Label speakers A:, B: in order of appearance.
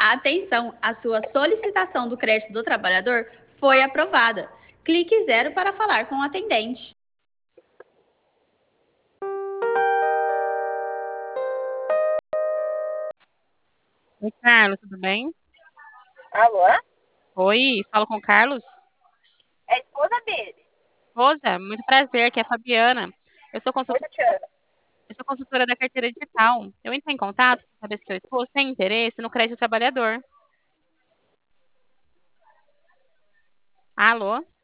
A: Atenção, a sua solicitação do crédito do trabalhador foi aprovada. Clique zero para falar com o atendente.
B: Oi, Carlos, tudo bem?
C: Alô?
B: Oi, falo com o Carlos.
C: É a esposa dele.
B: Esposa, muito prazer, aqui é a Fabiana. Eu sou
C: Oi,
B: consultora,
C: Tatiana.
B: eu sou consultora da carteira digital. Eu entrei em contato para saber se seu esposo tem interesse no crédito trabalhador. Alô?